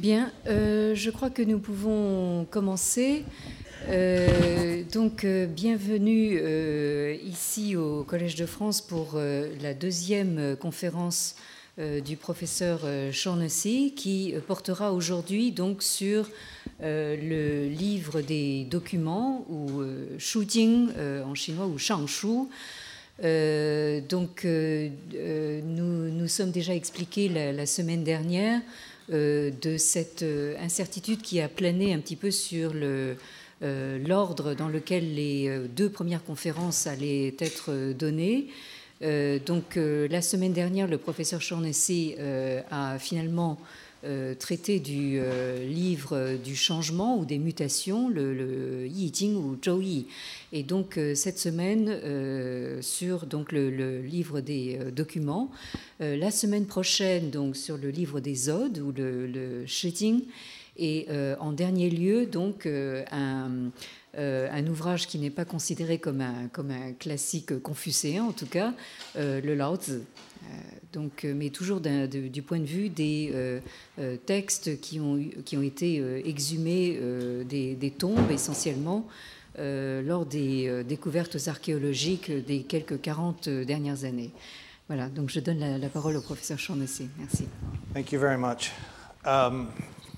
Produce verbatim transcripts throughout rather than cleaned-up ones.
Bien, euh, je crois que nous pouvons commencer. Euh, donc, euh, bienvenue euh, ici au Collège de France pour euh, la deuxième conférence euh, du professeur euh, Shaughnessy, qui portera aujourd'hui donc sur euh, le livre des documents, ou euh, Shujing euh, en chinois, ou Shangshu. Euh, donc, euh, euh, nous nous sommes déjà expliqués la, la semaine dernière euh, de cette euh, incertitude qui a plané un petit peu sur le, euh, l'ordre dans lequel les euh, deux premières conférences allaient être données. Euh, donc, euh, la semaine dernière, le professeur Shaughnessy euh, a finalement Euh, traité du euh, livre du changement ou des mutations, le, le Yi Jing ou Zhou Yi. Et donc euh, cette semaine euh, sur donc le, le livre des euh, documents, euh, la semaine prochaine donc sur le livre des odes ou le, le Shi Jing, et euh, en dernier lieu donc euh, un Euh, un ouvrage qui n'est pas considéré comme un, comme un classique confucéen, en tout cas, euh, le Lao Tzu. Euh, donc, mais toujours d'un, de, du point de vue des euh, euh, textes qui ont, qui ont été euh, exhumés euh, des, des tombes, essentiellement, euh, lors des euh, découvertes archéologiques des quelques quarante dernières années. Voilà, donc je donne la, la parole au professeur Shaughnessy. Merci. Thank you very much. Um,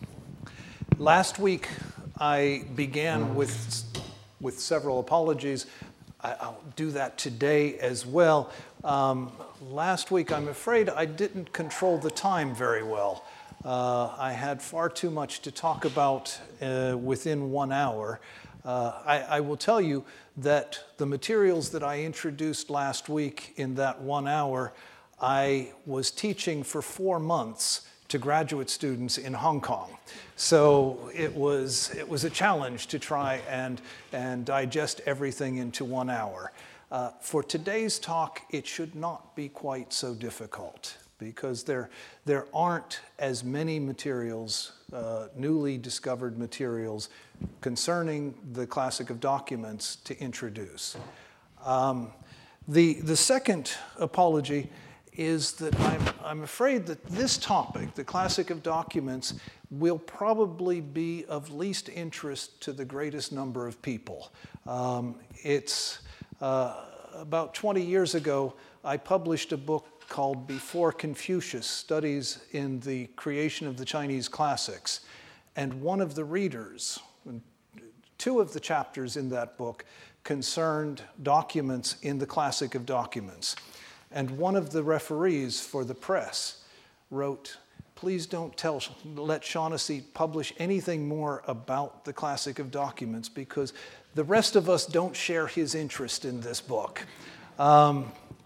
last week, I began with, with several apologies. I, I'll do that today as well. Um, last week, I'm afraid I didn't control the time very well. Uh, I had far too much to talk about uh, within one hour. Uh, I, I will tell you that the materials that I introduced last week in that one hour, I was teaching for four months to graduate students in Hong Kong. So it was, it was a challenge to try and, and digest everything into one hour. Uh, for today's talk, it should not be quite so difficult because there, there aren't as many materials, uh, newly discovered materials concerning the Classic of Documents to introduce. Um, the, the second apology is that I'm, I'm afraid that this topic, the Classic of Documents, will probably be of least interest to the greatest number of people. Um, it's uh, about twenty years ago, I published a book called Before Confucius, Studies in the Creation of the Chinese Classics. And one of the readers, two of the chapters in that book concerned documents in the Classic of Documents. And one of the referees for the press wrote, please don't tell, let Shaughnessy publish anything more about the Classic of Documents because the rest of us don't share his interest in this book. Um,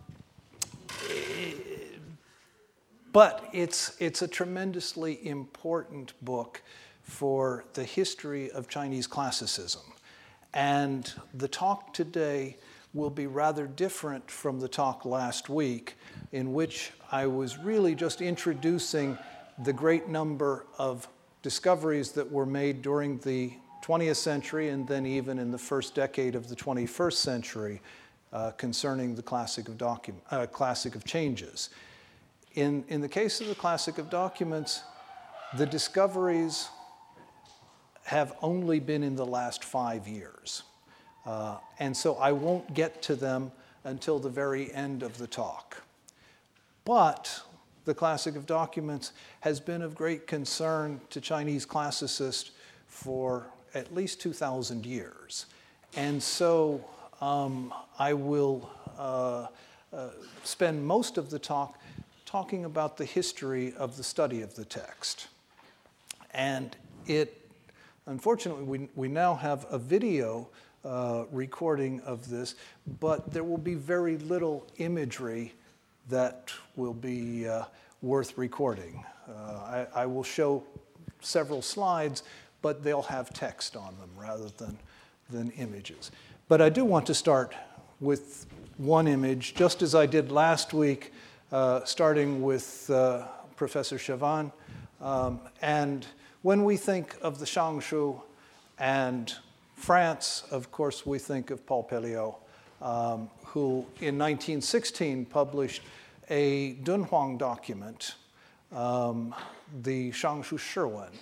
but it's, it's a tremendously important book for the history of Chinese classicism. And the talk today will be rather different from the talk last week, in which I was really just introducing the great number of discoveries that were made during the twentieth century and then even in the first decade of the twenty-first century uh, concerning the Classic of, docu- uh, Classic of Changes. In, in the case of the Classic of Documents, the discoveries have only been in the last five years. Uh, and so I won't get to them until the very end of the talk. But the Classic of Documents has been of great concern to Chinese classicists for at least two thousand years. And so um, I will uh, uh, spend most of the talk talking about the history of the study of the text. And it, unfortunately, we, we now have a video Uh, recording of this, but there will be very little imagery that will be uh, worth recording. Uh, I, I will show several slides, but they'll have text on them rather than, than images. But I do want to start with one image, just as I did last week, uh, starting with uh, Professor Chavan. Um, and when we think of the Shangshu and France, of course, we think of Paul Pelliot, um, who in nineteen sixteen published a Dunhuang document, um, the Shangshu Shiwen,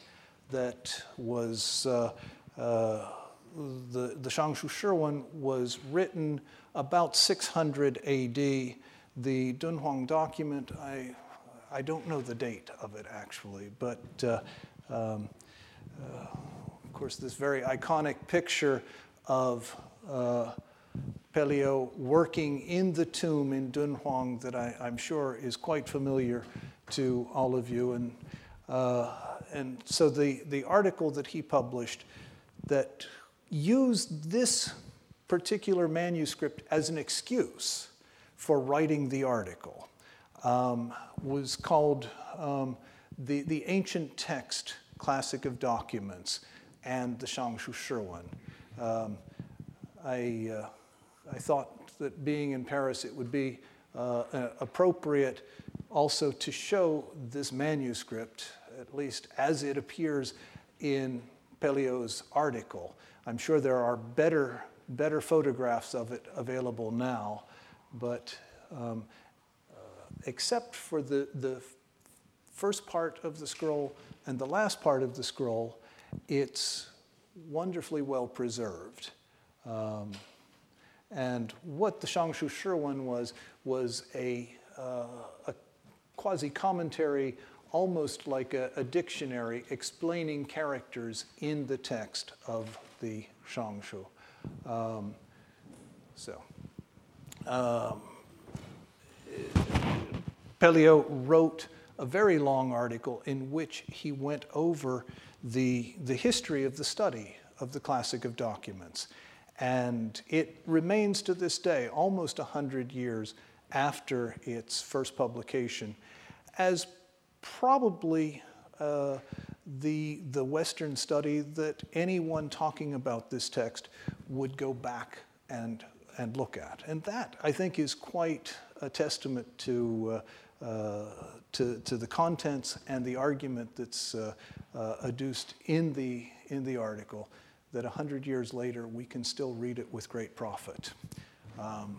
that was, uh, uh, the, the Shangshu Shiwen was written about six hundred A D. The Dunhuang document, I, I don't know the date of it actually, but uh, um, uh, of course this very iconic picture of uh, Pelliot working in the tomb in Dunhuang that I, I'm sure is quite familiar to all of you. And, uh, and so the, the article that he published that used this particular manuscript as an excuse for writing the article um, was called um, the, the Ancient Text Classic of Documents and the Shangshu Shiwen. Um, I, uh, I thought that being in Paris, it would be uh, appropriate also to show this manuscript, at least as it appears in Pelliot's article. I'm sure there are better, better photographs of it available now, but um, uh, except for the, the first part of the scroll and the last part of the scroll, it's wonderfully well preserved. Um, and what the Shangshu Shiwen was, was a, uh, a quasi-commentary, almost like a, a dictionary explaining characters in the text of the Shangshu. Um, so, um, Pelliot wrote a very long article in which he went over the, the history of the study of the Classic of Documents. And it remains to this day, almost one hundred years after its first publication, as probably uh, the, the Western study that anyone talking about this text would go back and, and look at. And that, I think, is quite a testament to, uh, uh, to, to the contents and the argument that's uh, uh, adduced in the, in the article, that one hundred years later, we can still read it with great profit. Um,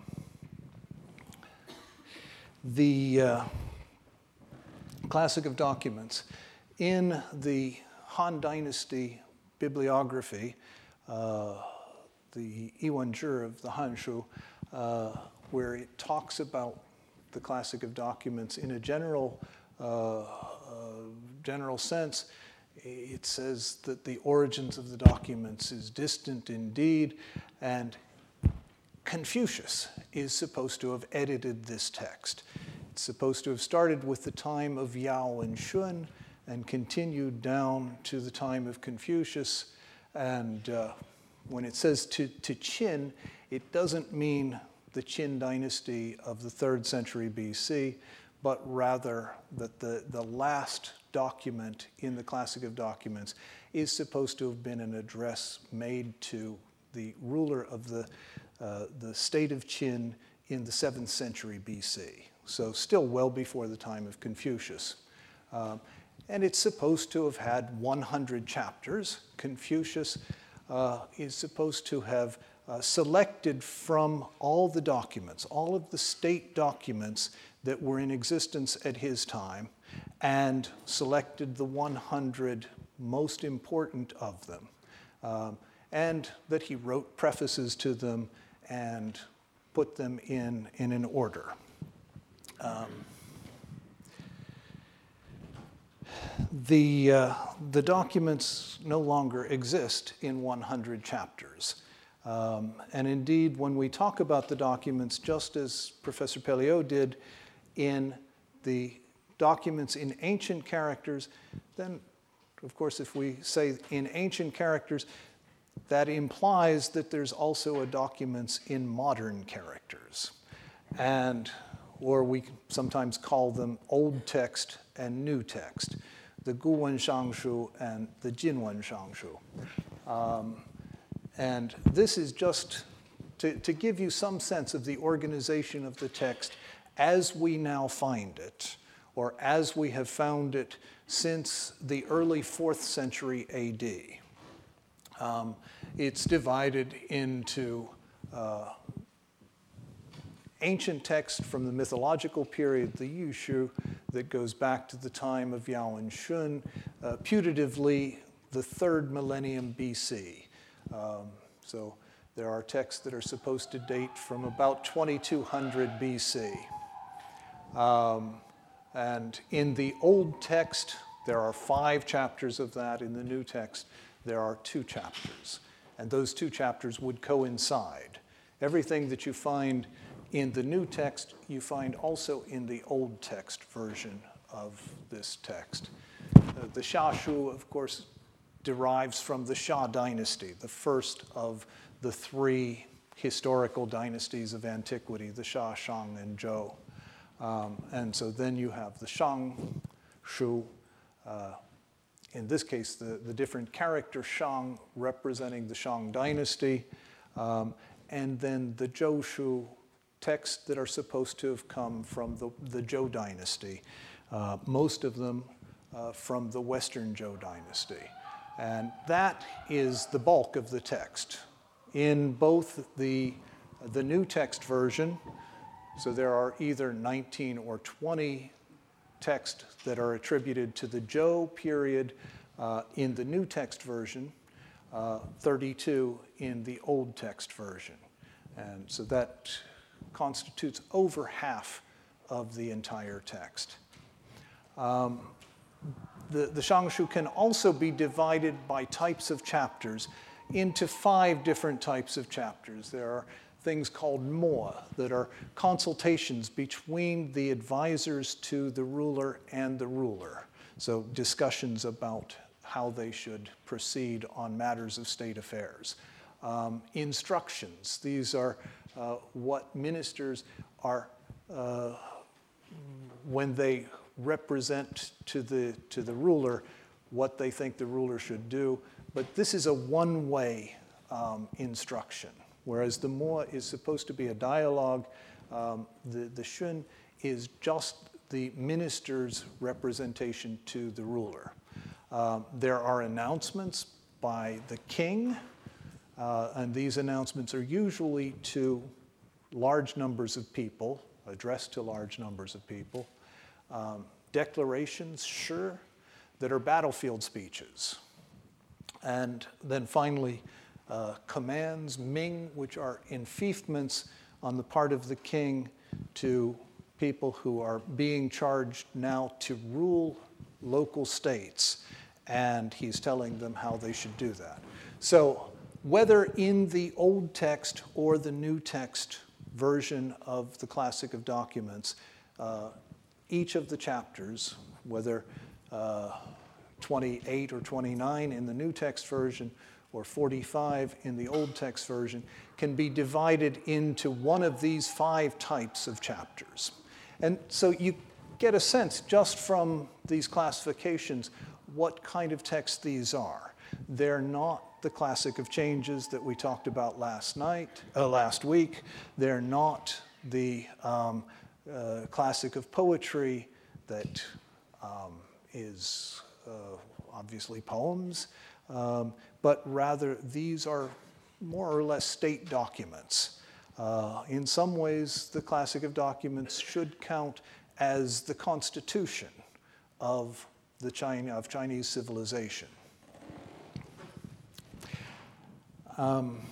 the uh, Classic of Documents, in the Han Dynasty bibliography, uh, the Yiwen Zhi of the Hanshu, uh, where it talks about the Classic of Documents in a general, uh, uh, general sense, it says that the origins of the documents is distant indeed, and Confucius is supposed to have edited this text. It's supposed to have started with the time of Yao and Shun and continued down to the time of Confucius. And uh, when it says to, to Qin, it doesn't mean the Qin dynasty of the third century B C, but rather that the, the last document in the Classic of Documents is supposed to have been an address made to the ruler of the, uh, the state of Qin in the seventh century B C. So still well before the time of Confucius. Um, and it's supposed to have had one hundred chapters. Confucius uh, is supposed to have uh, selected from all the documents, all of the state documents that were in existence at his time, and selected the one hundred most important of them, um, and that he wrote prefaces to them and put them in, in an order. Um, the, uh, the documents no longer exist in one hundred chapters. Um, and indeed, when we talk about the documents, just as Professor Pelliot did in the documents in ancient characters, then, of course, if we say in ancient characters, that implies that there's also a documents in modern characters. And, or we sometimes call them old text and new text, the Guwen Shangshu and the Jinwen Shangshu. Um, and this is just to, to give you some sense of the organization of the text as we now find it, or as we have found it since the early fourth century A D. Um, it's divided into uh, ancient text from the mythological period, the Yushu, that goes back to the time of Yao and Shun, uh, putatively the third millennium B C. Um, so there are texts that are supposed to date from about twenty-two hundred B C. Um, and in the old text, there are five chapters of that. In the new text, there are two chapters. And those two chapters would coincide. Everything that you find in the new text, you find also in the old text version of this text. Uh, the Xia Shu, of course, derives from the Xia dynasty, the first of the three historical dynasties of antiquity, the Xia, Shang, and Zhou. Um, and so then you have the Shang Shu, uh, in this case, the, the different character Shang representing the Shang dynasty, um, and then the Zhou Shu texts that are supposed to have come from the, the Zhou dynasty, uh, most of them uh, from the Western Zhou dynasty. And that is the bulk of the text. In both the, the New Text version, so there are either nineteen or twenty texts that are attributed to the Zhou period uh, in the New Text version, uh, thirty-two in the Old Text version. And so that constitutes over half of the entire text. Um, the, the Shangshu can also be divided by types of chapters into five different types of chapters. There are things called mo that are consultations between the advisors to the ruler and the ruler. So discussions about how they should proceed on matters of state affairs. Um, instructions, these are uh, what ministers are, uh, when they represent to the, to the ruler what they think the ruler should do. But this is a one-way um, instruction, whereas the mo is supposed to be a dialogue. Um, the, the shun is just the minister's representation to the ruler. Um, there are announcements by the king, uh, and these announcements are usually to large numbers of people, addressed to large numbers of people. Um, declarations, sure, that are battlefield speeches. And then finally, uh, commands, Ming, which are enfeoffments on the part of the king to people who are being charged now to rule local states. And he's telling them how they should do that. So whether in the Old Text or the New Text version of the Classic of Documents, uh, each of the chapters, whether uh, twenty-eight or twenty-nine in the New Text version or forty-five in the Old Text version, can be divided into one of these five types of chapters. And so you get a sense just from these classifications what kind of text these are. They're not the Classic of Changes that we talked about last night, uh, last week. They're not the um, uh, Classic of Poetry that um, is uh, obviously poems, um, but rather these are more or less state documents. Uh, in some ways, the Classic of Documents should count as the constitution of the China, of Chinese civilization. Um,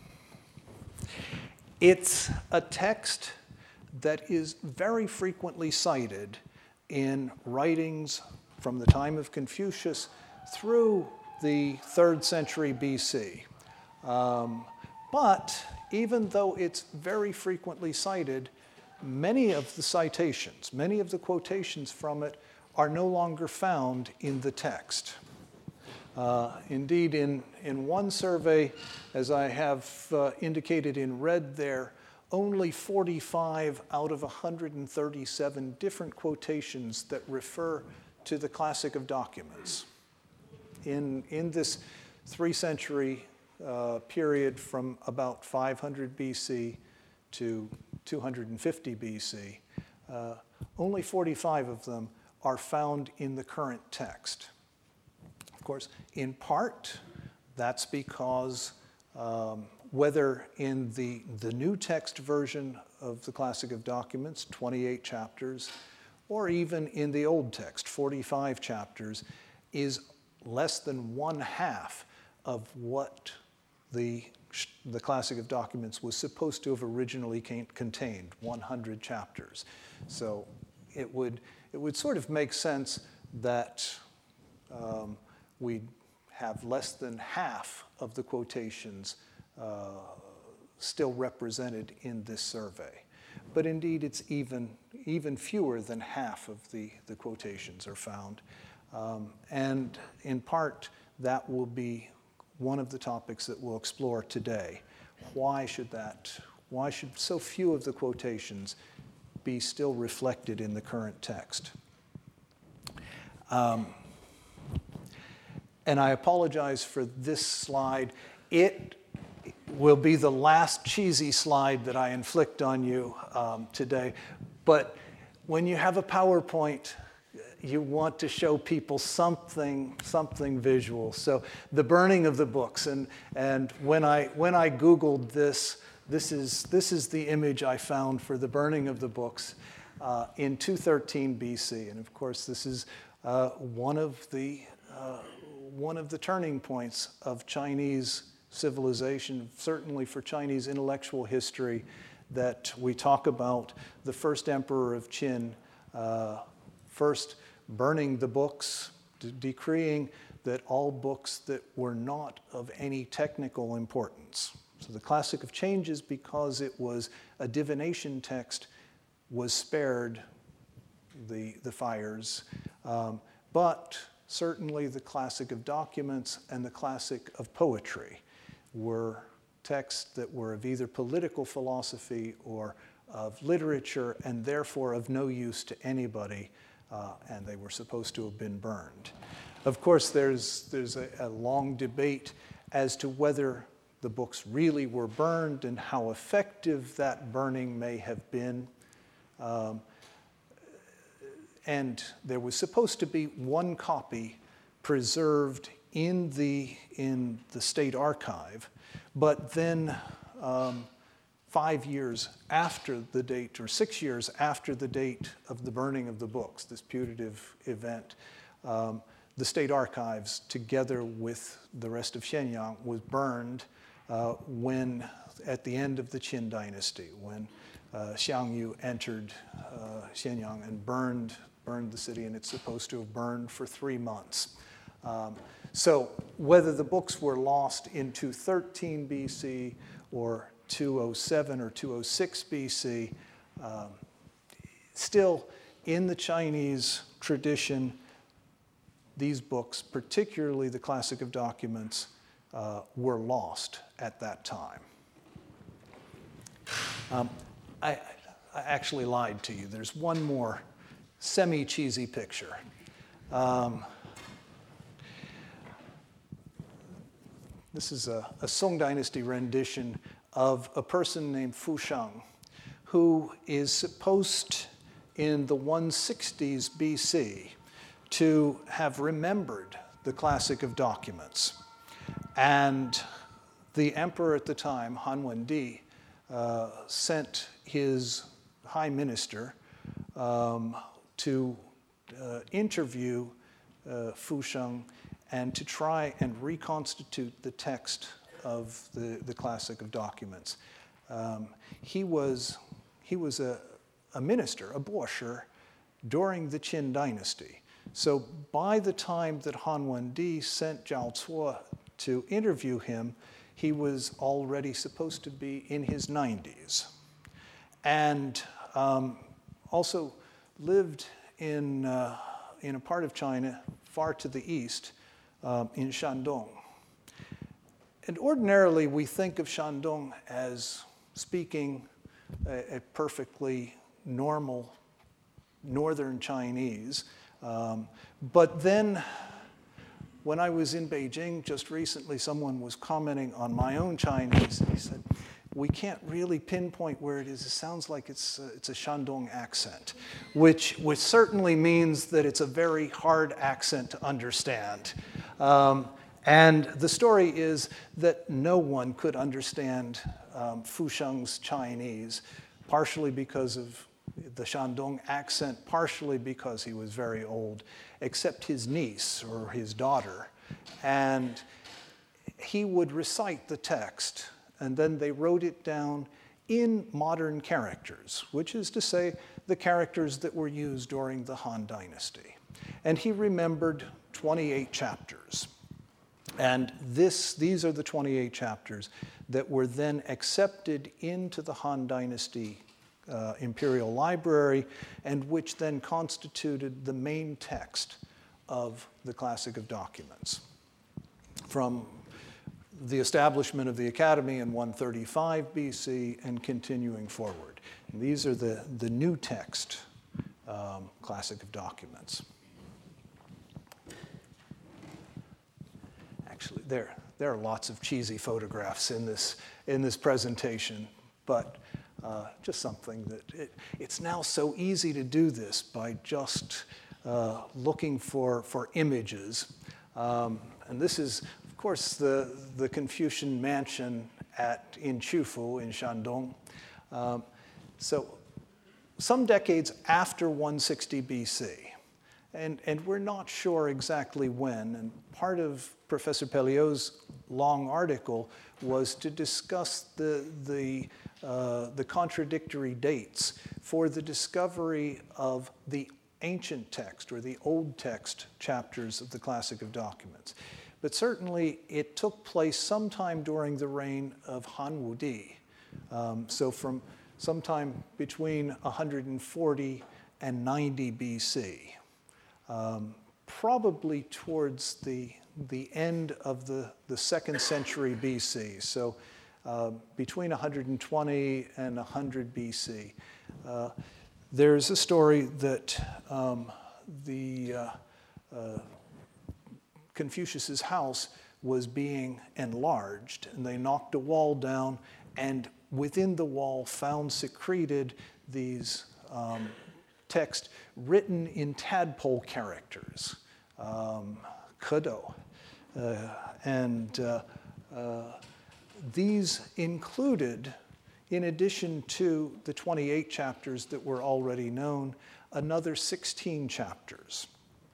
it's a text that is very frequently cited in writings from the time of Confucius through the third century B C. Um, but even though it's very frequently cited, many of the citations, many of the quotations from it are no longer found in the text. Uh, indeed, in, in one survey, as I have uh, indicated in red there, only forty-five out of one hundred thirty-seven different quotations that refer to the Classic of Documents. In, in this three-century uh, period from about five hundred B C to two hundred fifty B C, uh, only forty-five of them are found in the current text. Of course, in part, that's because um, whether in the, the New Text version of the Classic of Documents, twenty-eight chapters, or even in the Old Text, forty-five chapters, is less than one half of what the, the Classic of Documents was supposed to have originally contained, one hundred chapters. So it would, it would sort of make sense that um, we'd have less than half of the quotations uh, still represented in this survey. But indeed, it's even, even fewer than half of the, the quotations are found. Um, and in part, that will be one of the topics that we'll explore today. Why should that, why should so few of the quotations be still reflected in the current text? Um, and I apologize for this slide. It will be the last cheesy slide that I inflict on you um, today. But when you have a PowerPoint, you want to show people something, something visual. So the burning of the books, and and when I when I Googled this, this is this is the image I found for the burning of the books uh, in two thirteen B C. And of course, this is uh, one of the uh, one of the turning points of Chinese civilization, certainly for Chinese intellectual history, that we talk about the first emperor of Qin, uh, first burning the books, de- decreeing that all books that were not of any technical importance. So the Classic of Changes, because it was a divination text, was spared the, the fires. Um, but certainly the Classic of Documents and the Classic of Poetry were texts that were of either political philosophy or of literature, and therefore of no use to anybody, uh, and they were supposed to have been burned. Of course, there's, there's a, a long debate as to whether the books really were burned and how effective that burning may have been. Um, and there was supposed to be one copy preserved in the, in the state archive, but then um, five years after the date, or six years after the date of the burning of the books, this putative event, um, the state archives, together with the rest of Shenyang, was burned uh, when, at the end of the Qin dynasty, when uh, Xiang Yu entered uh, Shenyang and burned, burned the city, and it's supposed to have burned for three months. Um, so whether the books were lost in two thirteen B C or two oh seven or two oh six B C, um, still in the Chinese tradition, these books, particularly the Classic of Documents, uh, were lost at that time. Um, I, I actually lied to you. There's one more semi-cheesy picture. Um, This is a, a Song Dynasty rendition of a person named Fu Sheng, who is supposed in the one sixties B C to have remembered the Classic of Documents. And the emperor at the time, Han Wendi, uh, sent his high minister um, to uh, interview uh, Fu Sheng and to try and reconstitute the text of the, the Classic of Documents. Um, he was, he was a, a minister, a bosher, during the Qin dynasty. So by the time that Han Wendi sent Zhao Cuo to interview him, he was already supposed to be in his nineties. And um, also lived in, uh, in a part of China far to the east, Um, in Shandong. And ordinarily, we think of Shandong as speaking a, a perfectly normal northern Chinese. Um, but then, when I was in Beijing just recently, someone was commenting on my own Chinese, and he said, we can't really pinpoint where it is. It sounds like it's a, it's a Shandong accent, which, which certainly means that it's a very hard accent to understand. Um, and the story is that no one could understand um, Fu Sheng's Chinese, partially because of the Shandong accent, partially because he was very old, except his niece or his daughter, And he would recite the text, and then they wrote it down in modern characters, which is to say the characters that were used during the Han Dynasty. And he remembered twenty-eight chapters. And this, these are the twenty-eight chapters that were then accepted into the Han Dynasty uh, Imperial Library, and which then constituted the main text of the Classic of Documents. From the establishment of the Academy in one thirty-five B C and continuing forward. And these are the, the new text um, Classic of Documents. Actually, there, there are lots of cheesy photographs in this, in this presentation, but uh, just something that it, it's now so easy to do this by just uh, looking for, for images. Um, and this is, of course, the, the Confucian mansion at, in Qufu in Shandong. Um, so some decades after one sixty B C. And, and we're not sure exactly when. And part of Professor Pelliot's long article was to discuss the, the, uh, the contradictory dates for the discovery of the ancient text or the old text chapters of the Classic of Documents. But certainly it took place sometime during the reign of Han Wudi. Um, so from sometime between one forty and ninety B C. Um, probably towards the, the end of the, the second century B C, so uh, between one twenty and one hundred B C. Uh, there's a story that um, the uh, uh, Confucius's house was being enlarged, and they knocked a wall down, and within the wall found secreted these um, text written in tadpole characters, um, kedo. Uh, and uh, uh, these included, in addition to the twenty-eight chapters that were already known, another sixteen chapters.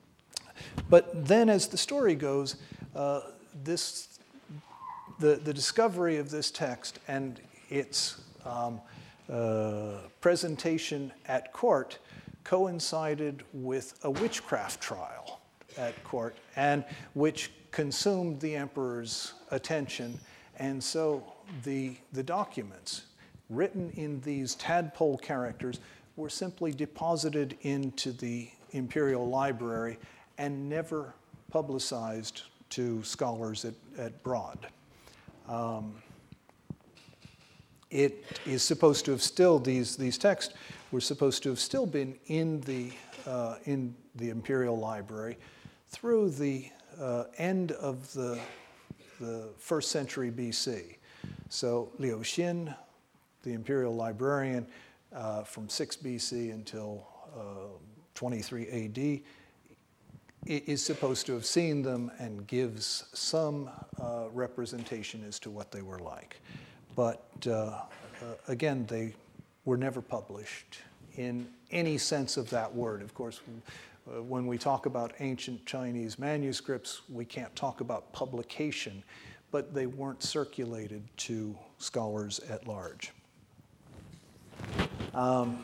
But then as the story goes, uh, this, the, the discovery of this text and its um, uh, presentation at court coincided with a witchcraft trial at court, and which consumed the emperor's attention. And so the, the documents written in these tadpole characters were simply deposited into the Imperial Library and never publicized to scholars at, at Broad. Um, it is supposed to have still, these, these texts were supposed to have still been in the, uh, in the Imperial Library through the uh, end of the, the first century B C. So Liu Xin, the Imperial librarian, uh, from six B C until uh, twenty-three A D, is supposed to have seen them and gives some uh, representation as to what they were like. But uh, uh, again, they were never published in any sense of that word. Of course, uh, when we talk about ancient Chinese manuscripts, we can't talk about publication, but they weren't circulated to scholars at large. Um,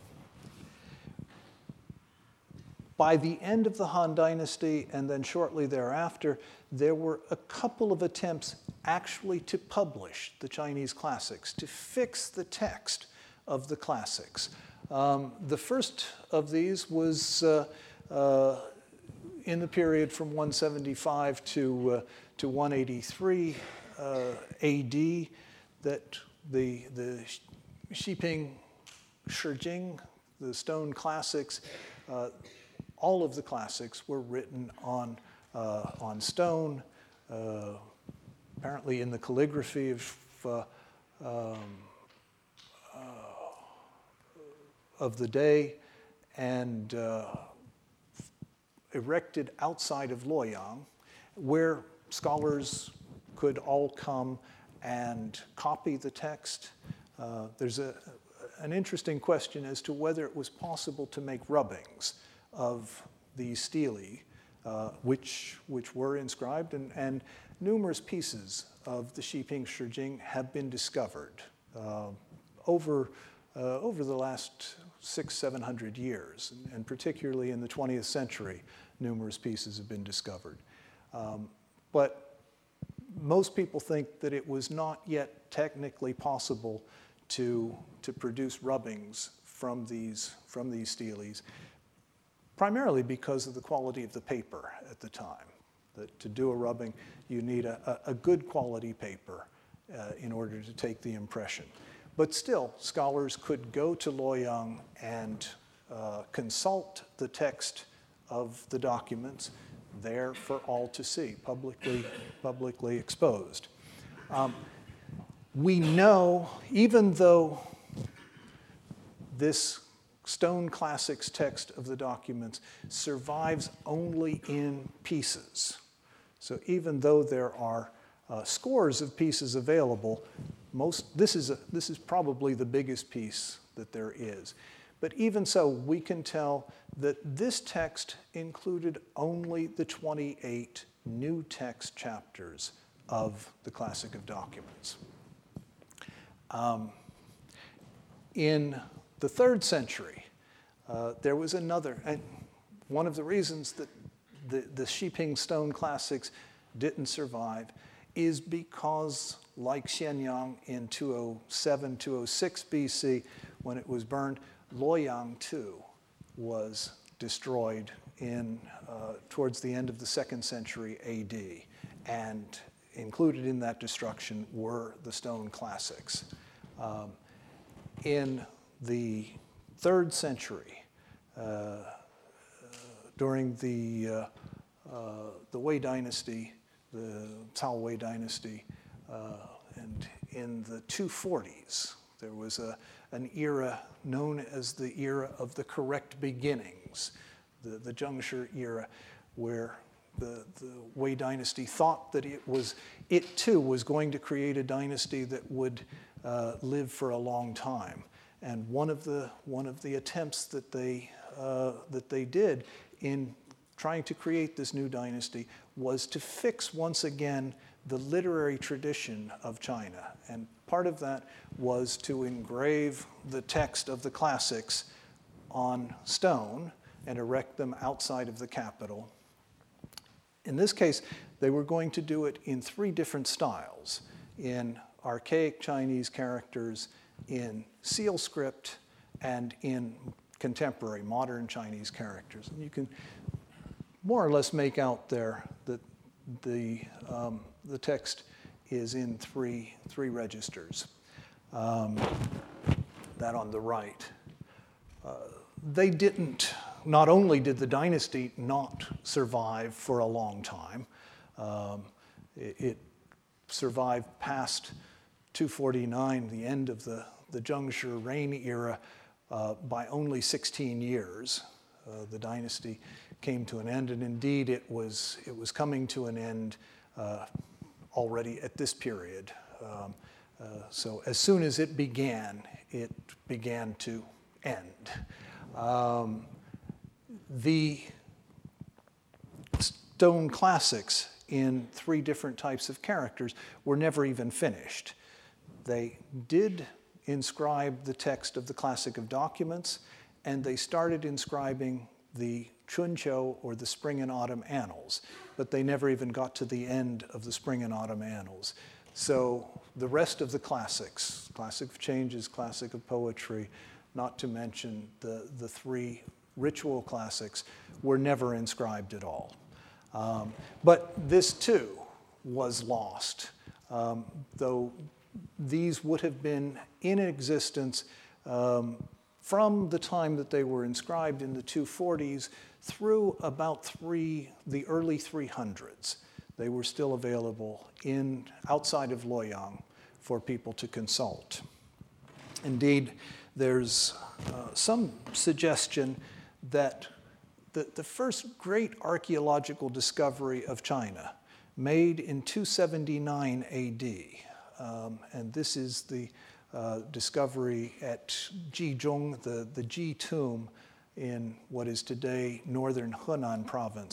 By the end of the Han Dynasty, and then shortly thereafter, there were a couple of attempts actually to publish the Chinese classics, to fix the text of the classics. Um, the first of these was uh, uh, in the period from one seventy-five to, uh, to one eighty-three uh, A D, that the, the Xiping Shijing, the stone classics, uh, all of the classics were written on, uh, on stone, uh, apparently in the calligraphy of, uh, um, uh, of the day, and uh, erected outside of Luoyang, where scholars could all come and copy the text. Uh, there's a, an interesting question as to whether it was possible to make rubbings of these stelae uh, which, which were inscribed, and, and numerous pieces of the Shiping Shijing have been discovered uh, over, uh, over the last six, seven hundred years, and, and particularly in the twentieth century, numerous pieces have been discovered. Um, but most people think that it was not yet technically possible to, to produce rubbings from these, from these steles, primarily because of the quality of the paper at the time. That to do a rubbing, you need a, a, a good quality paper uh, in order to take the impression. But still, scholars could go to Luoyang and uh, consult the text of the documents there for all to see, publicly, publicly exposed. Um, we know, even though this Stone Classics text of the documents survives only in pieces. So even though there are uh, scores of pieces available, most, this, is a, this is probably the biggest piece that there is. But even so, we can tell that this text included only the twenty-eight new text chapters of the Classic of Documents. Um, in the third century, uh, there was another, and one of the reasons that the, the Shiping Stone Classics didn't survive is because, like Xianyang in two oh seven, two oh six B C, when it was burned, Luoyang too was destroyed in, uh, towards the end of the second century A D, and included in that destruction were the Stone Classics. Um, in the third century, uh, during the, uh, uh, the Wei Dynasty, the Cao Wei Dynasty, uh, and in the two forties, there was a, an era known as the era of the correct beginnings, the, the Zhengshi era, where the, the Wei Dynasty thought that it was, it too was going to create a dynasty that would uh, live for a long time. And one of the, one of the attempts that they, uh, that they did in trying to create this new dynasty was to fix once again the literary tradition of China. And part of that was to engrave the text of the classics on stone and erect them outside of the capital. In this case, they were going to do it in three different styles: in archaic Chinese characters, in seal script, and in contemporary modern Chinese characters. And you can more or less make out there that the, um, the text is in three, three registers. Um, that on the right. Uh, they didn't, not only did the dynasty not survive for a long time, um, it, it survived past two forty-nine, the end of the, the Zhengshi reign era, uh, by only sixteen years. Uh, the dynasty came to an end, and indeed it was, it was coming to an end uh, already at this period. Um, uh, so as soon as it began, it began to end. Um, the Stone Classics in three different types of characters were never even finished. They did inscribe the text of the Classic of Documents, and they started inscribing the Chunqiu, or the Spring and Autumn Annals, but they never even got to the end of the Spring and Autumn Annals. So the rest of the classics, Classic of Changes, Classic of Poetry, not to mention the, the three ritual classics, were never inscribed at all. Um, but this too was lost, um, though these would have been in existence um, from the time that they were inscribed in the two forties through about three, the early three hundreds. They were still available in, outside of Luoyang for people to consult. Indeed, there's uh, some suggestion that the, the first great archaeological discovery of China, made in two seventy-nine A D, um, and this is the uh, discovery at Jizhong, the, the Ji tomb in what is today northern Henan province.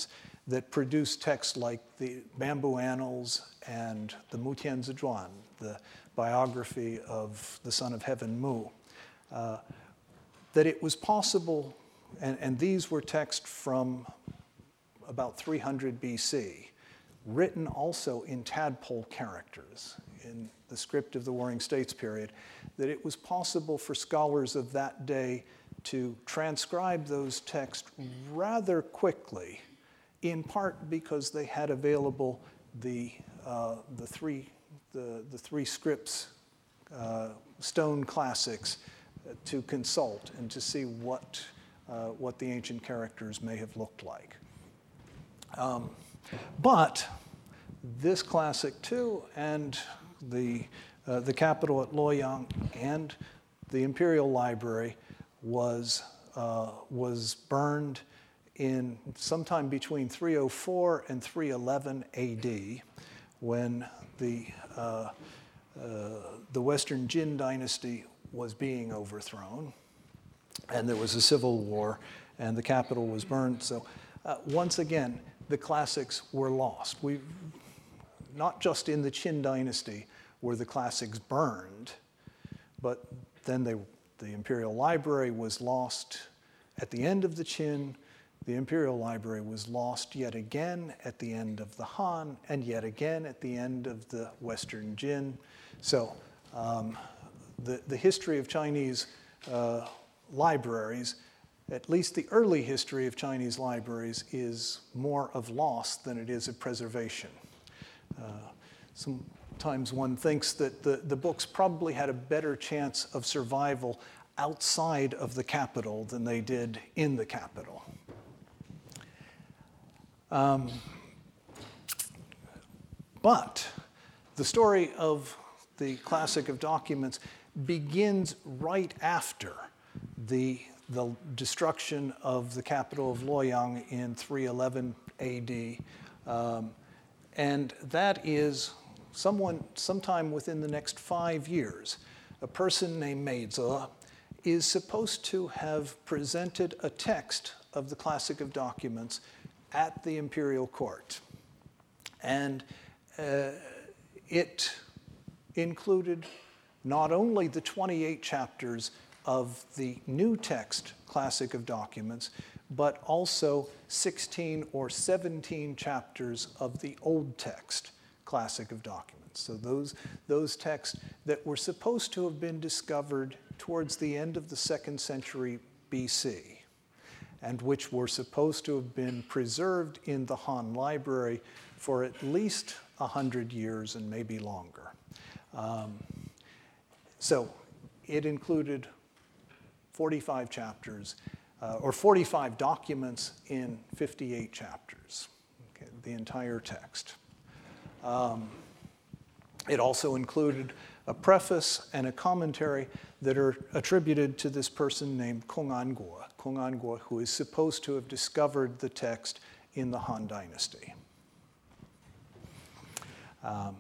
that produced texts like the Bamboo Annals and the Mutian Zizhuan, the biography of the son of heaven Mu, uh, that it was possible, and, and these were texts from about three hundred B C, written also in tadpole characters in the script of the Warring States period, that it was possible for scholars of that day to transcribe those texts rather quickly, in part because they had available the, uh, the, three, the, the three scripts, uh, stone classics, uh, to consult and to see what, uh, what the ancient characters may have looked like. Um, but this classic too, and the, uh, the capital at Luoyang and the Imperial Library was, uh, was burned in sometime between three oh four and three eleven A D, when the, uh, uh, the Western Jin dynasty was being overthrown, and there was a civil war, and the capital was burned. So uh, once again, the classics were lost. We, not just in the Qin dynasty were the classics burned, but then they, the Imperial Library was lost at the end of the Qin. The Imperial Library was lost yet again at the end of the Han, and yet again at the end of the Western Jin. So um, the, the history of Chinese uh, libraries, at least the early history of Chinese libraries, is more of loss than it is of preservation. Uh, sometimes one thinks that the, the books probably had a better chance of survival outside of the capital than they did in the capital. Um, but the story of the Classic of Documents begins right after the, the destruction of the capital of Luoyang in three eleven A D. Um, and that is someone, sometime within the next five years, a person named Meizi is supposed to have presented a text of the Classic of Documents at the imperial court. And uh, it included not only the twenty-eight chapters of the new text Classic of Documents, but also sixteen or seventeen chapters of the old text Classic of Documents. So those, those texts that were supposed to have been discovered towards the end of the second century B C, and which were supposed to have been preserved in the Han Library for at least one hundred years and maybe longer. Um, so it included forty-five chapters, uh, or forty-five documents in fifty-eight chapters, okay, the entire text. Um, it also included a preface and a commentary that are attributed to this person named Kong Anguo, Kong Anguo, who is supposed to have discovered the text in the Han Dynasty. Um,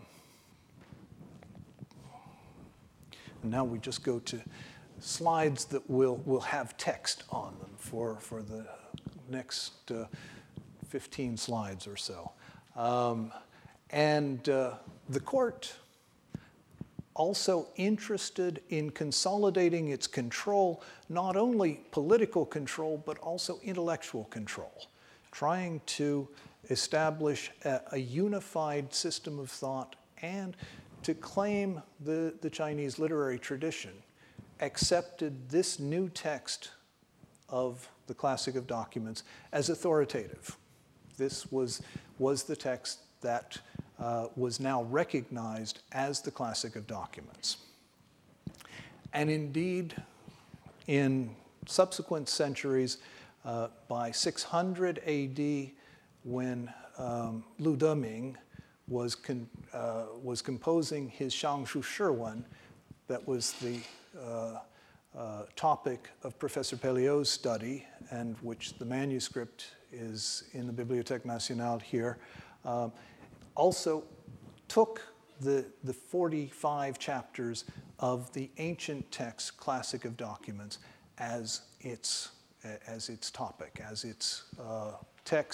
now we just go to slides that will, will have text on them for, for the next uh, fifteen slides or so. Um, and uh, the court, also interested in consolidating its control, not only political control, but also intellectual control, trying to establish a, a unified system of thought and to claim the, the Chinese literary tradition, accepted this new text of the Classic of Documents as authoritative. This was, was the text that uh, was now recognized as the Classic of Documents. And indeed, in subsequent centuries, uh, by six hundred A D, when um, Lu Deming was, con- uh, was composing his Shangshu Shiwen, that was the uh, uh, topic of Professor Pelliot's study, and which the manuscript is in the Bibliothèque Nationale here, um, also took the, the forty-five chapters of the ancient text Classic of Documents as its, as its topic, as its uh, text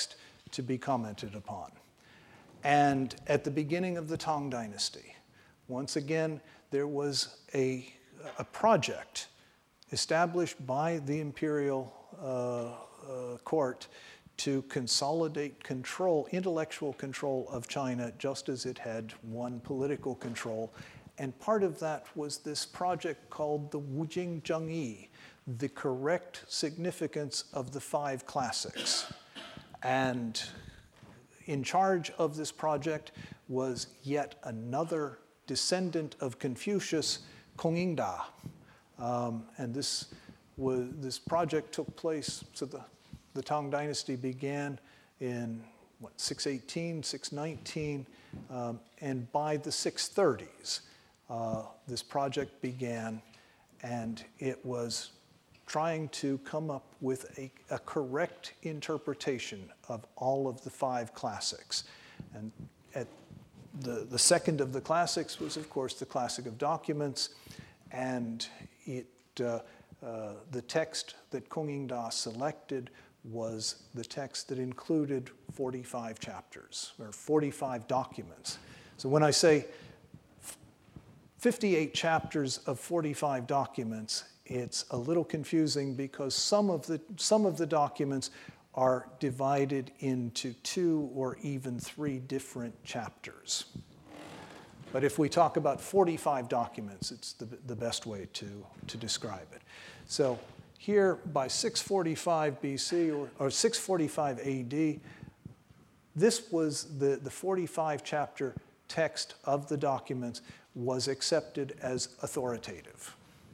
to be commented upon. And at the beginning of the Tang Dynasty, once again, there was a, a project established by the imperial uh, uh, court to consolidate control, intellectual control of China, just as it had won political control. And part of that was this project called the Wujing Zhengyi, the correct significance of the five classics. And in charge of this project was yet another descendant of Confucius, Kong Yingda. Um, and this, was, this project took place, so the, the Tang Dynasty began in what, six eighteen, six nineteen, um, and by the six thirties, uh, this project began, and it was trying to come up with a, a correct interpretation of all of the five classics. And at the, the second of the classics was, of course, the Classic of Documents, and it, uh, uh, the text that Kong Yingda selected was the text that included forty-five chapters, or forty-five documents. So when I say fifty-eight chapters of forty-five documents, it's a little confusing because some of the, some of the documents are divided into two or even three different chapters. But if we talk about forty-five documents, it's the, the best way to, to describe it. So here by six forty-five B C or, or six forty-five A D, this was the, the forty-five chapter text of the documents was accepted as authoritative.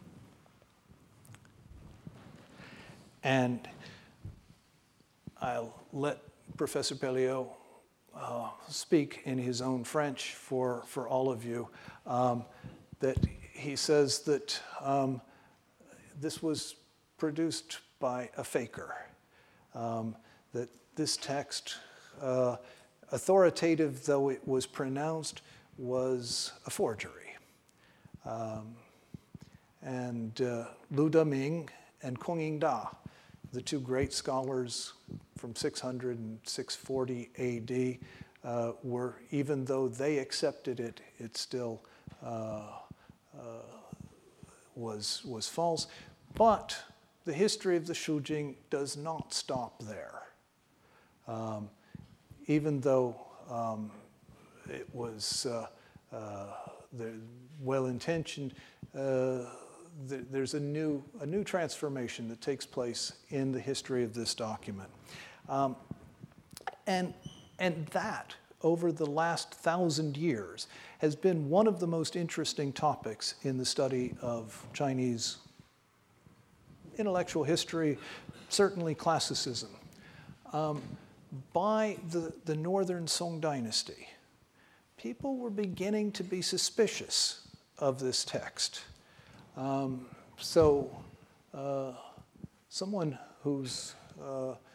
And I'll let Professor Pelliot uh, speak in his own French for, for all of you, um, that he says that um, this was produced by a faker, um, that this text, uh, authoritative though it was pronounced, was a forgery. Um, and uh, Lu Deming and Kong Yingda, the two great scholars from six hundred and six forty A D, uh, were, even though they accepted it, it still uh, uh, was, was false. But the history of the Shujing does not stop there. Um, even though um, it was uh, uh, well-intentioned, uh, there's a new, a new transformation that takes place in the history of this document. Um, and, and that, over the last thousand years, has been one of the most interesting topics in the study of Chinese intellectual history, certainly classicism. Um, by the, the Northern Song Dynasty, people were beginning to be suspicious of this text. Um, so uh, someone who's uh, uh,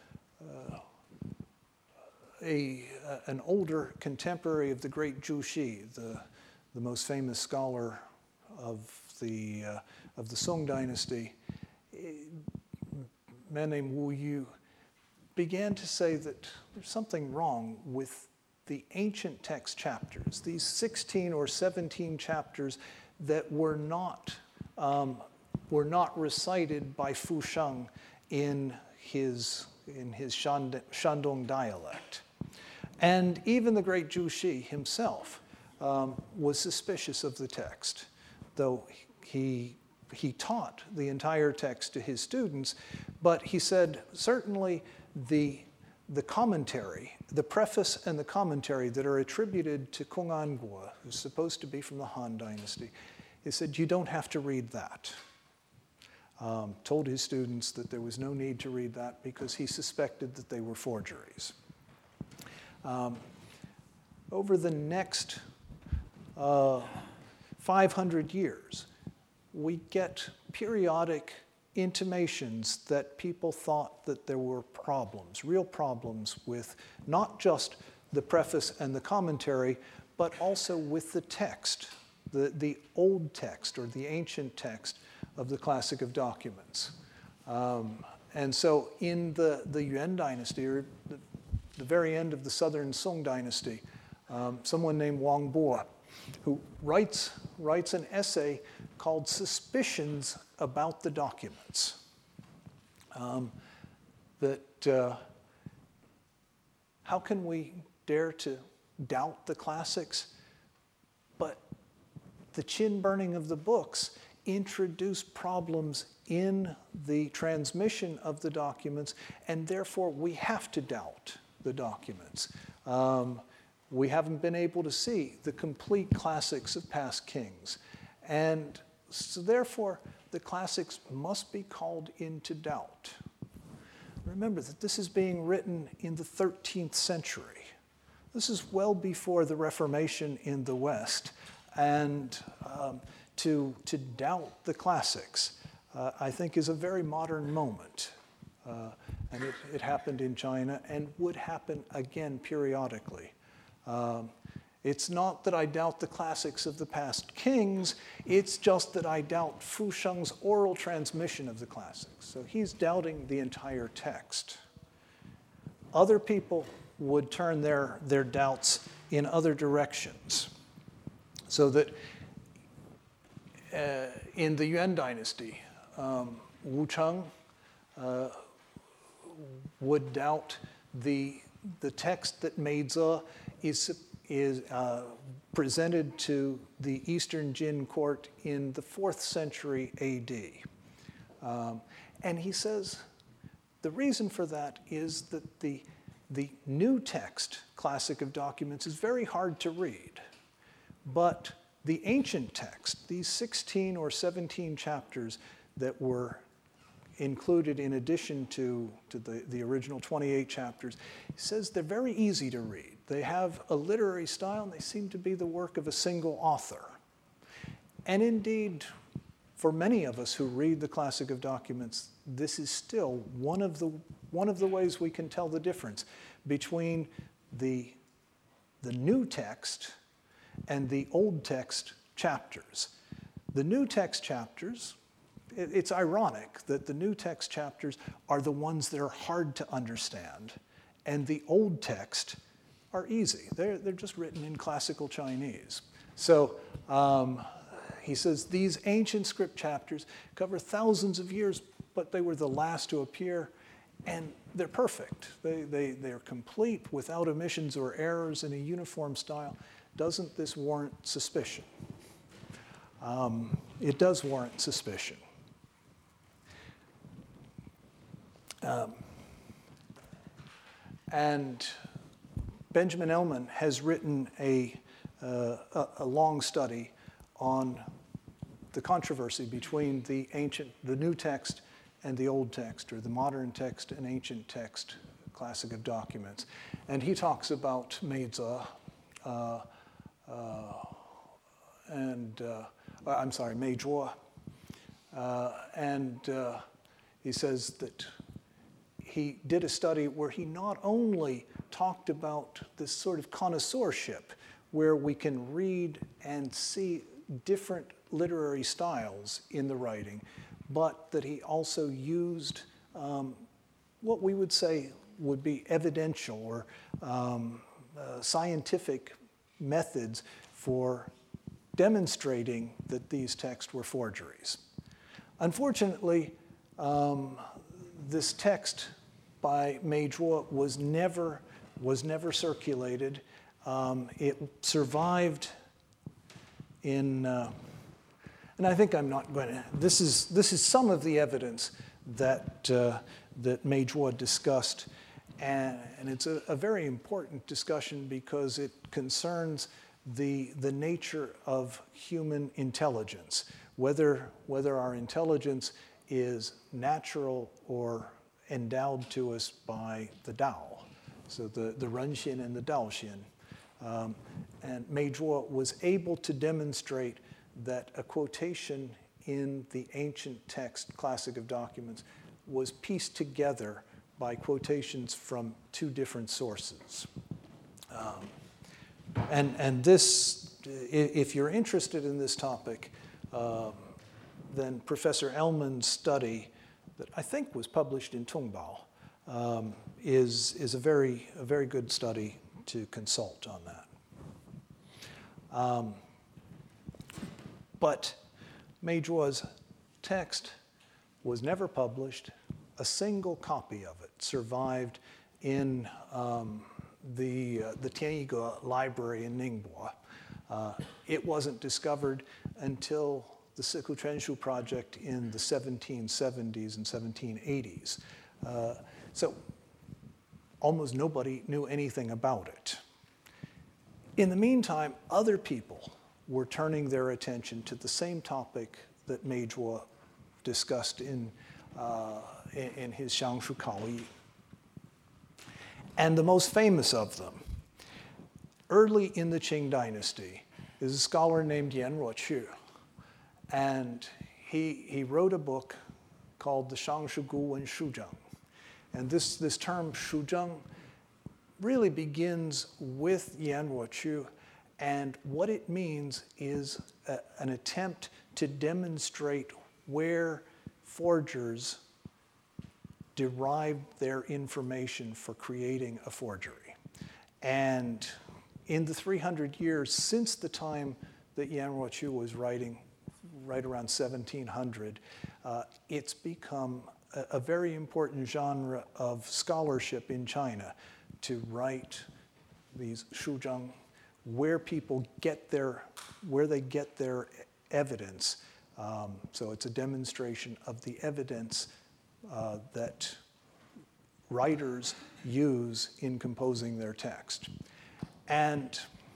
a, uh, an older contemporary of the great Zhu Xi, the, the most famous scholar of the, uh, of the Song Dynasty, a man named Wu Yu, began to say that there's something wrong with the ancient text chapters, these sixteen or seventeen chapters that were not Um, were not recited by Fu Sheng in his, in his Shandong dialect. And even the great Zhu Xi himself um, was suspicious of the text, though he, he taught the entire text to his students, but he said certainly the, the commentary, the preface and the commentary that are attributed to Kong Anguo, who's supposed to be from the Han Dynasty, he said, you don't have to read that. Um, told his students that there was no need to read that because he suspected that they were forgeries. Um, over the next uh, five hundred years, we get periodic intimations that people thought that there were problems, real problems with not just the preface and the commentary, but also with the text. The, the old text or the ancient text of the Classic of Documents. Um, and so in the, the Yuan dynasty, or the, the very end of the Southern Song dynasty, um, someone named Wang Bo, who writes, writes an essay called Suspicions About the Documents. Um, that uh, how can we dare to doubt the classics? But the Qin burning of the books introduced problems in the transmission of the documents, and therefore we have to doubt the documents. Um, we haven't been able to see the complete classics of past kings. And so therefore, the classics must be called into doubt. Remember that this is being written in the thirteenth century. This is well before the Reformation in the West. And um, to, to doubt the classics, uh, I think, is a very modern moment. Uh, and it, it happened in China and would happen again periodically. Um, it's not that I doubt the classics of the past kings, it's just that I doubt Fu Sheng's oral transmission of the classics. So he's doubting the entire text. Other people would turn their, their doubts in other directions. So that uh, in the Yuan dynasty, um, Wu Cheng uh, would doubt the, the text that Meizi is, is uh, presented to the Eastern Jin court in the fourth century A D. Um, and he says the reason for that is that the, the new text, Classic of Documents, is very hard to read. But the ancient text, these sixteen or seventeen chapters that were included in addition to, to the, the original twenty-eight chapters, he says they're very easy to read. They have a literary style, and they seem to be the work of a single author. And indeed, for many of us who read the Classic of Documents, this is still one of the, one of the ways we can tell the difference between the, the new text and the old text chapters. The new text chapters, it, it's ironic that the new text chapters are the ones that are hard to understand, and the old text are easy. They're, they're just written in classical Chinese. So um, he says these ancient script chapters cover thousands of years, but they were the last to appear, and they're perfect. They, they, they're complete without omissions or errors in a uniform style. Doesn't this warrant suspicion? Um, it does warrant suspicion. Um, and Benjamin Ellman has written a, uh, a, a long study on the controversy between the ancient, the new text and the old text, or the modern text and ancient text, Classic of Documents. And he talks about Meizi, uh, Uh, and uh, I'm sorry, Meizhuo. Uh, and uh, he says that he did a study where he not only talked about this sort of connoisseurship, where we can read and see different literary styles in the writing, but that he also used um, what we would say would be evidential or um, uh, scientific methods for demonstrating that these texts were forgeries. Unfortunately, um, this text by Meizhuo was never, was never circulated. Um, it survived in, uh, and I think I'm not going to, this is, this is some of the evidence that, uh, that Meizhuo discussed. And, and it's a, a very important discussion because it concerns the, the nature of human intelligence, whether, whether our intelligence is natural or endowed to us by the Tao, so the, the Renxin and the Daoxin. Um, and Meizhuo was able to demonstrate that a quotation in the ancient text, Classic of Documents, was pieced together by quotations from two different sources. Um, and, and this, if you're interested in this topic, um, then Professor Ellman's study that I think was published in Tongbao um, is, is a, very, a very good study to consult on that. Um, but Meizhuo's text was never published. A single copy of it survived in um, the, uh, the Tianyige Library in Ningbo. Uh, it wasn't discovered until the Siku Trenshu project in the seventeen seventies and seventeen eighties. Uh, so almost nobody knew anything about it. In the meantime, other people were turning their attention to the same topic that Meizhuo discussed in, uh, in, in his Xiangshu Kaoyi. And the most famous of them, early in the Qing dynasty, is a scholar named Yan Ruoqu. And he, he wrote a book called the Shangshu Guwen Shuzheng. And this, this term Shuzheng really begins with Yan Ruoqu, and what it means is a, an attempt to demonstrate where forgers derived their information for creating a forgery. And in the three hundred years since the time that Yan Ruoqu was writing, right around seventeen hundred, uh, it's become a, a very important genre of scholarship in China to write these shuzheng, where people get their, where they get their evidence. Um, so it's a demonstration of the evidence uh, that writers use in composing their text. And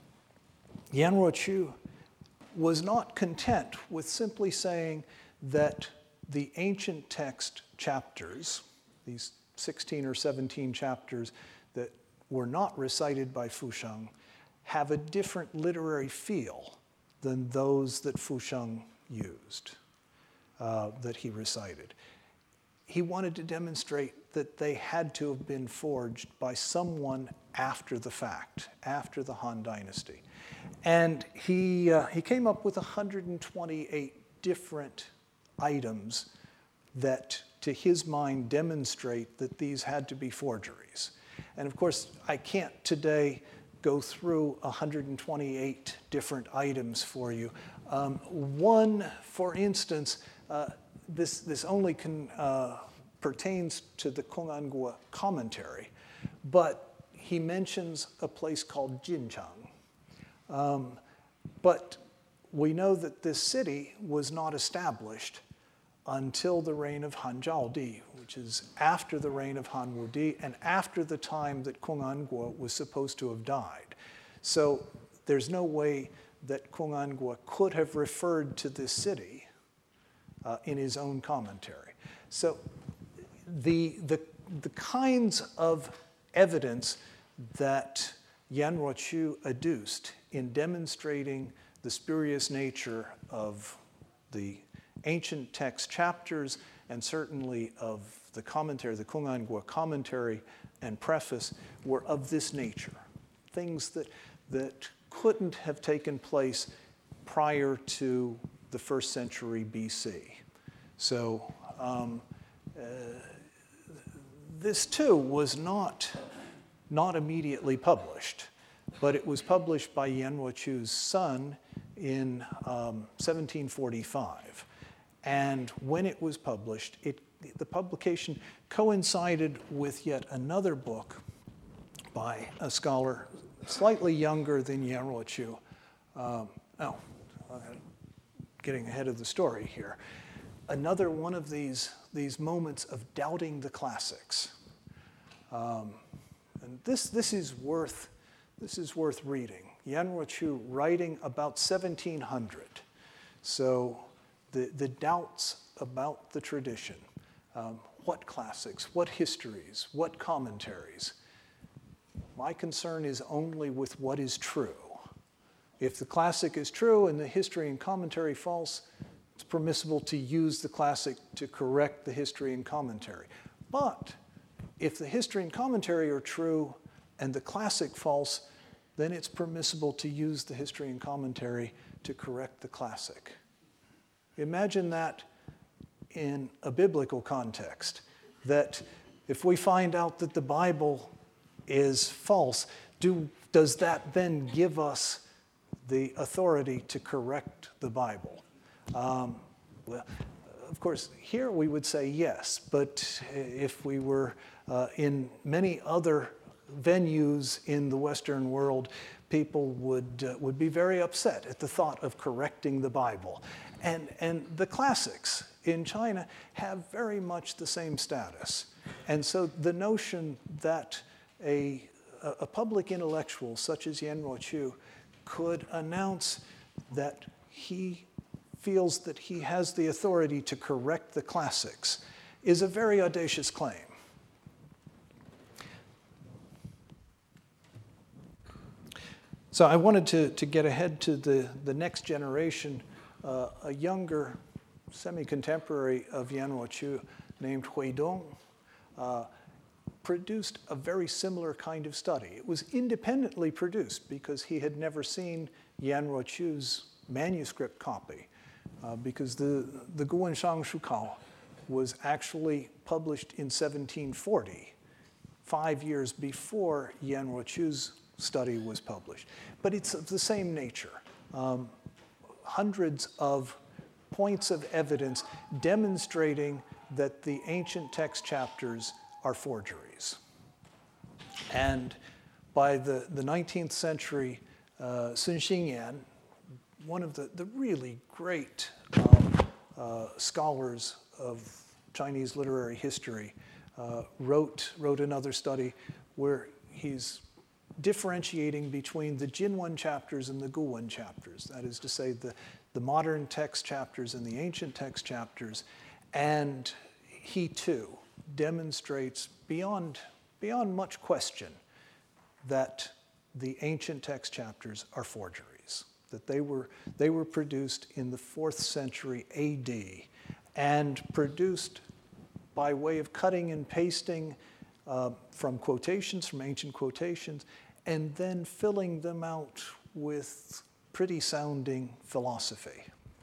Yan Ruoqu was not content with simply saying that the ancient text chapters, these sixteen or seventeen chapters that were not recited by Fusheng, have a different literary feel than those that Fusheng used, uh, that he recited. He wanted to demonstrate that they had to have been forged by someone after the fact, after the Han Dynasty. And he, uh, he came up with one hundred twenty-eight different items that, to his mind, demonstrate that these had to be forgeries. And of course, I can't today go through one hundred twenty-eight different items for you. Um, one, for instance, uh, this, this only can, uh, pertains to the Konganguo commentary, but he mentions a place called Jinchang. Um, but we know that this city was not established until the reign of Han Zhaodi, which is after the reign of Han Wudi and after the time that Konganguo was supposed to have died. So there's no way that Konganguo could have referred to this city uh, in his own commentary. So the, the, the kinds of evidence that Yan Ruoqu adduced in demonstrating the spurious nature of the ancient text chapters and certainly of the commentary, the Konganguo commentary and preface, were of this nature. Things that, that couldn't have taken place prior to the first century B C. So um, uh, this too was not, not immediately published, but it was published by Yan Ruoqu's son in um, seventeen forty-five. And when it was published, it, the publication coincided with yet another book by a scholar slightly younger than Yan Ruoqu. Um, oh, uh, getting ahead of the story here. Another one of these, these moments of doubting the classics. Um, and this, this, is worth, this is worth reading. Yan Ruoqu writing about seventeen hundred. So the, the doubts about the tradition. Um, what classics, what histories, what commentaries? My concern is only with what is true. If the classic is true and the history and commentary false, it's permissible to use the classic to correct the history and commentary. But if the history and commentary are true and the classic false, then it's permissible to use the history and commentary to correct the classic. Imagine that in a biblical context, that If we find out that the Bible is false, do, does that then give us the authority to correct the Bible? Um, well, of course, here we would say yes, but if we were uh, in many other venues in the Western world, people would uh, would be very upset at the thought of correcting the Bible. And, and the classics in China have very much the same status. And so the notion that a, a public intellectual such as Yan Ruoqiu could announce that he feels that he has the authority to correct the classics is a very audacious claim. So I wanted to, to get ahead to the, the next generation. Uh, a younger semi-contemporary of Yan Ruoqiu named Hui Dong uh, produced a very similar kind of study. It was independently produced because he had never seen Yan Ruoqiu's manuscript copy, uh, because the, the Guwenshang Shukao was actually published in seventeen forty, five years before Yan Ruoqiu's study was published. But it's of the same nature. Um, hundreds of points of evidence demonstrating that the ancient text chapters are forgeries. And by the, the nineteenth century, uh, Sun Xingyan, one of the, the really great um, uh, scholars of Chinese literary history, uh, wrote, wrote another study where he's differentiating between the Jinwen chapters and the Guwen chapters. That is to say, the, the modern text chapters and the ancient text chapters. And he too demonstrates beyond, beyond much question that the ancient text chapters are forgeries, that they were, they were produced in the fourth century A D and produced by way of cutting and pasting uh, from quotations, from ancient quotations, and then filling them out with pretty sounding philosophy.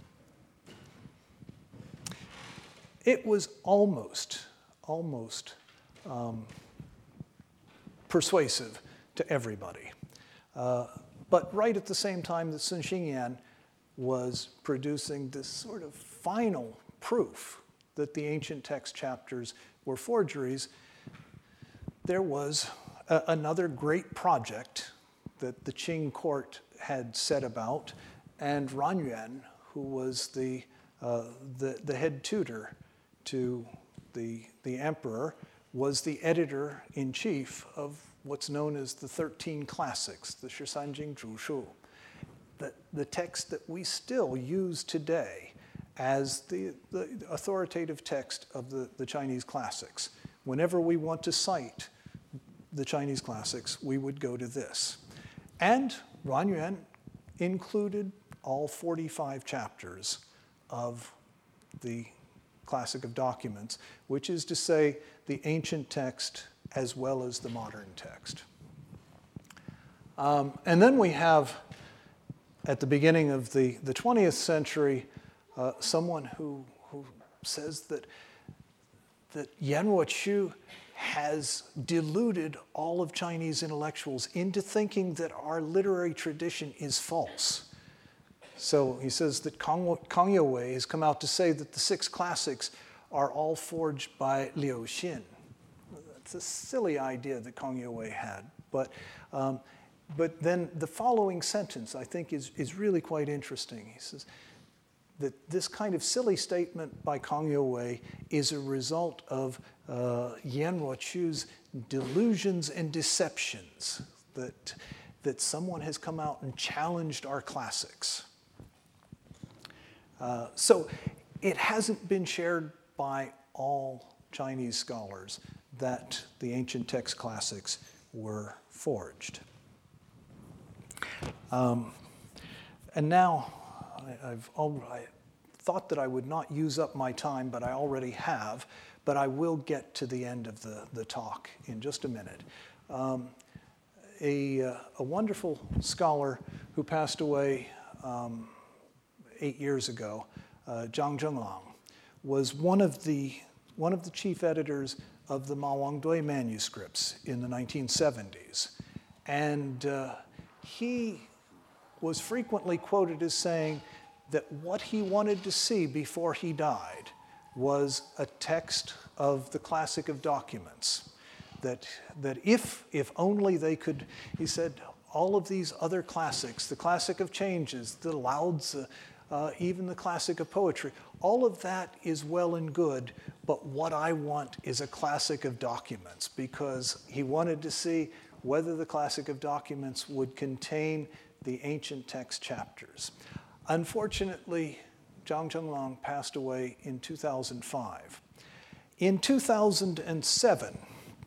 It was almost, almost um, persuasive to everybody. Uh, but right at the same time that Sun Xingyan was producing this sort of final proof that the ancient text chapters were forgeries, there was a, another great project that the Qing court had set about, and Ran Yuan, who was the, uh, the, the head tutor to the, the emperor, was the editor-in-chief of what's known as the thirteen Classics, the Shisanjing Zhushu, the, the text that we still use today as the, the authoritative text of the, the Chinese classics. Whenever we want to cite the Chinese classics, we would go to this. And Ran Yuan included all forty-five chapters of the Classic of Documents, which is to say the ancient text as well as the modern text. Um, and then we have, at the beginning of the, the twentieth century, uh, someone who, who says that, that Yan Ruoqiu has deluded all of Chinese intellectuals into thinking that our literary tradition is false. So he says that Kang, Kang Youwei has come out to say that the six classics are all forged by Liu Xin. It's a silly idea that Kang Youwei had. But, um, but then the following sentence, I think, is, is really quite interesting. He says that this kind of silly statement by Kang Youwei is a result of uh, Yan Ruoqiu's delusions and deceptions, that, that someone has come out and challenged our classics. Uh, so it hasn't been shared by all Chinese scholars that the ancient text classics were forged. Um, and now, I, I've al- I thought that I would not use up my time, but I already have, but I will get to the end of the, the talk in just a minute. Um, a, uh, a wonderful scholar who passed away um, eight years ago, uh, Zhang Zhenglang, was one of the one of the chief editors of the Ma Wangdui manuscripts in the nineteen seventies. And uh, he was frequently quoted as saying that what he wanted to see before he died was a text of the Classic of Documents. That, that if, if only they could, he said, all of these other classics, the Classic of Changes, the Laozi, uh, even the Classic of Poetry, all of that is well and good, but what I want is a Classic of Documents, because he wanted to see whether the Classic of Documents would contain the ancient text chapters. Unfortunately, Zhang Zhenglong passed away in two thousand five. In two thousand seven,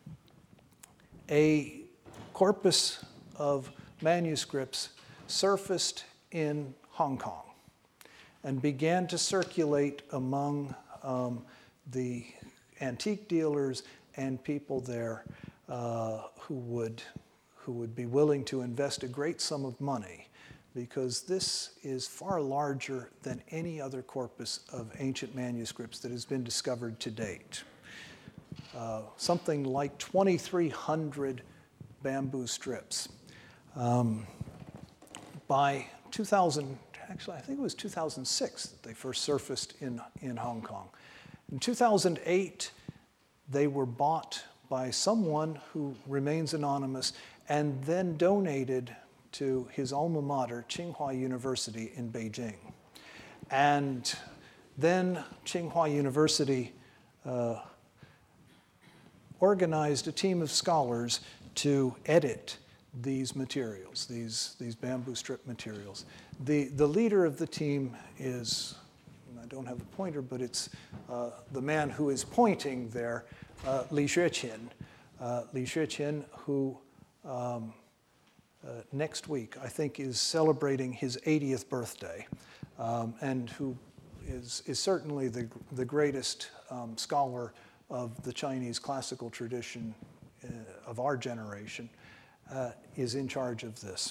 a corpus of manuscripts surfaced in Hong Kong and began to circulate among um, the antique dealers and people there uh, who would, who would be willing to invest a great sum of money, because this is far larger than any other corpus of ancient manuscripts that has been discovered to date. Uh, something like twenty-three hundred bamboo strips. Um, by two thousand, actually I think it was two thousand six that they first surfaced in, in Hong Kong. In two thousand eight, they were bought by someone who remains anonymous and then donated to his alma mater, Tsinghua University in Beijing. And then Tsinghua University uh, organized a team of scholars to edit these materials, these, these bamboo strip materials. The, the leader of the team is, I don't have a pointer, but it's uh, the man who is pointing there, uh, Li Xueqin. Uh, Li Xueqin, who um, uh, next week, I think, is celebrating his eightieth birthday, um, and who is, is certainly the, the greatest um, scholar of the Chinese classical tradition uh, of our generation, uh, is in charge of this.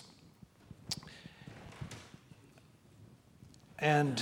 And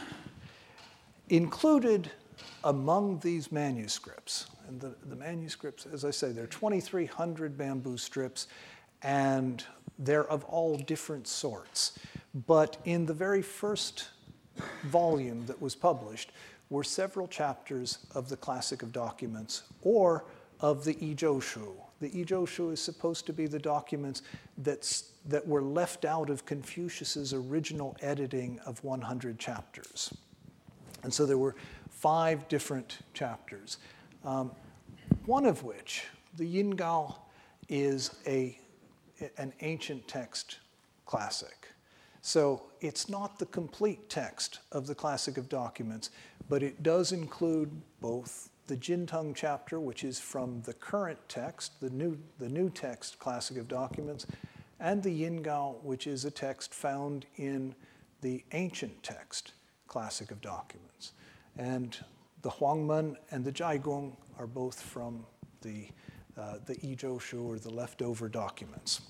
included among these manuscripts, and the, the manuscripts, as I say, there are twenty-three hundred bamboo strips, and they're of all different sorts. But in the very first volume that was published were several chapters of the Classic of Documents, or of the Yizhou. The Yizhou is supposed to be the documents that's, that were left out of Confucius's original editing of one hundred chapters. And so there were five different chapters, um, one of which, the Yin Gao, is a, an ancient text classic. So it's not the complete text of the Classic of Documents, but it does include both the Jinteng chapter, which is from the current text, the new, the new text Classic of Documents, and the Yin Gao, which is a text found in the ancient text Classic of Documents. And the Huangmen and the Jiaigong are both from the, uh, the Yizhou, or the leftover documents.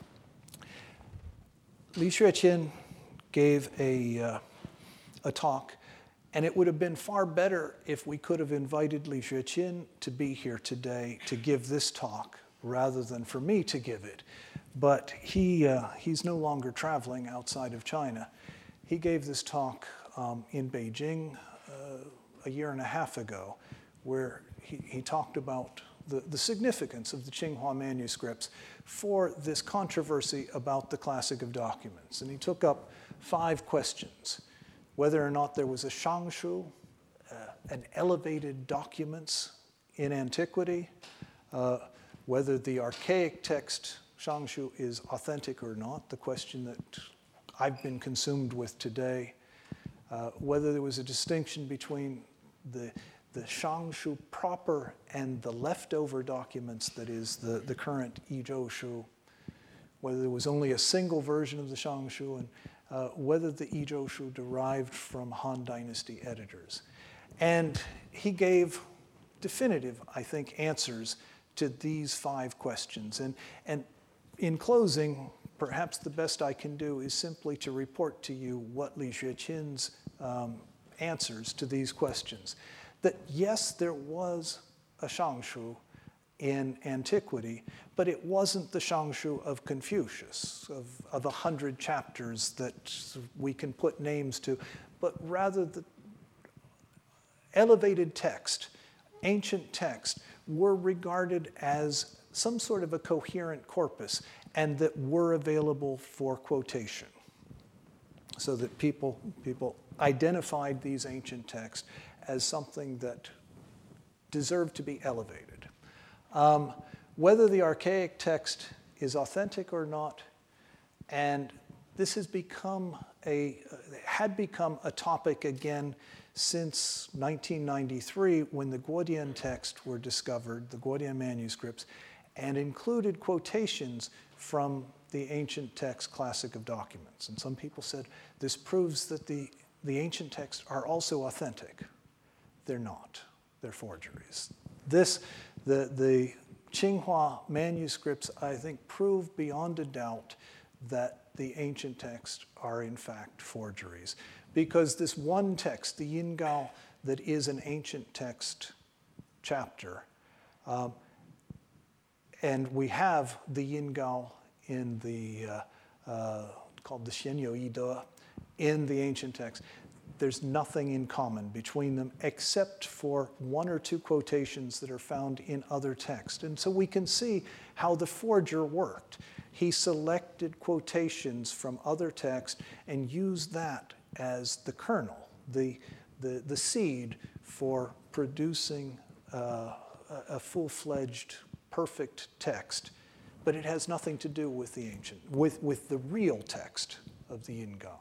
Li Xueqin gave a, uh, a talk, and it would have been far better if we could have invited Li Xueqin to be here today to give this talk rather than for me to give it. But he, uh, he's no longer traveling outside of China. He gave this talk um, in Beijing uh, a year and a half ago, where he, he talked about the, the significance of the Tsinghua manuscripts for this controversy about the Classic of Documents. And he took up five questions: whether or not there was a shangshu, uh, an elevated documents in antiquity, uh, whether the archaic text shangshu is authentic or not, the question that I've been consumed with today, uh, whether there was a distinction between the the shangshu proper and the leftover documents, that is the, the current Yizhou, whether there was only a single version of the shangshu, and uh, whether the Yizhou derived from Han Dynasty editors. And he gave definitive, I think, answers to these five questions. And, and in closing, perhaps the best I can do is simply to report to you what Li Xueqin's um, answers to these questions. That yes, there was a Shangshu in antiquity, but it wasn't the Shangshu of Confucius, of, of a hundred chapters that we can put names to, but rather the elevated text, ancient text, were regarded as some sort of a coherent corpus and that were available for quotation. So that people, people identified these ancient texts as something that deserved to be elevated. Um, whether the archaic text is authentic or not, and this has become a, had become a topic again since nineteen ninety-three when the Guodian texts were discovered, the Guodian manuscripts, and included quotations from the ancient text classic of documents. And some people said this proves that the, the ancient texts are also authentic. They're not. They're forgeries. This, the, the Qinghua manuscripts, I think, prove beyond a doubt that the ancient texts are in fact forgeries. Because this one text, the Yin Gao, that is an ancient text chapter, um, and we have the Yin Gao in the, uh, uh, called the Xianyou Yi De, in the ancient text. There's nothing in common between them except for one or two quotations that are found in other texts. And so we can see how the forger worked. He selected quotations from other texts and used that as the kernel, the, the, the seed for producing uh, a full-fledged, perfect text. But it has nothing to do with the ancient, with, with the real text of the Yin Gao.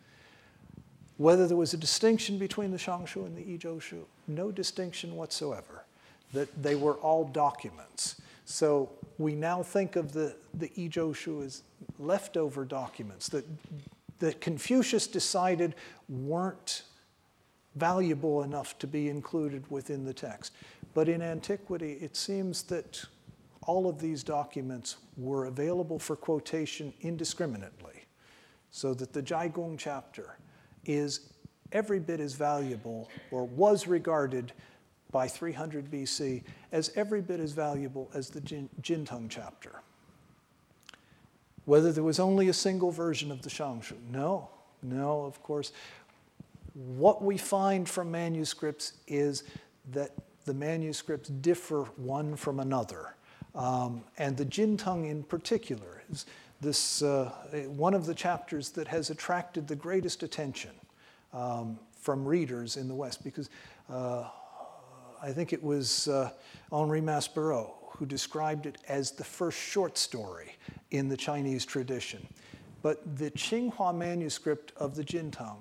Whether there was a distinction between the Shangshu and the Yizhou, no distinction whatsoever. That they were all documents. So we now think of the, the Yizhou as leftover documents that, that Confucius decided weren't valuable enough to be included within the text. But in antiquity, it seems that all of these documents were available for quotation indiscriminately, so that the Jiagong chapter is every bit as valuable, or was regarded by three hundred B C as every bit as valuable as the Jin, Jinteng chapter. Whether there was only a single version of the Shangshu? No, no, of course. What we find from manuscripts is that the manuscripts differ one from another. Um, and the Jinteng in particular is this uh, one of the chapters that has attracted the greatest attention um, from readers in the West, because uh, I think it was uh, Henri Maspero who described it as the first short story in the Chinese tradition. But the Qinghua manuscript of the Jinteng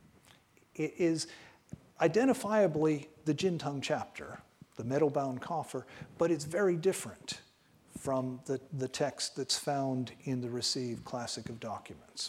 is identifiably the Jinteng chapter, the metal-bound coffer, but it's very different from the, the text that's found in the received classic of documents.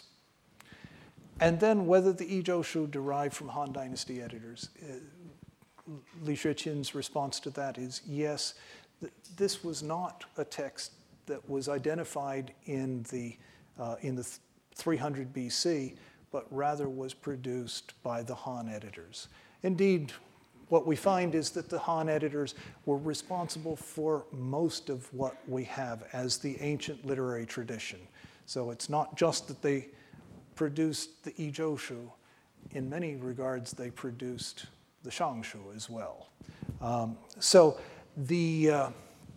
And then whether the Yizhou derived from Han Dynasty editors, uh, Li Shuqian's response to that is yes, th- this was not a text that was identified in the, uh, in the three hundred B C, but rather was produced by the Han editors. Indeed, what we find is that the Han editors were responsible for most of what we have as the ancient literary tradition. So it's not just that they produced the Yizhou, in many regards they produced the Shangshu as well. Um, so the, uh,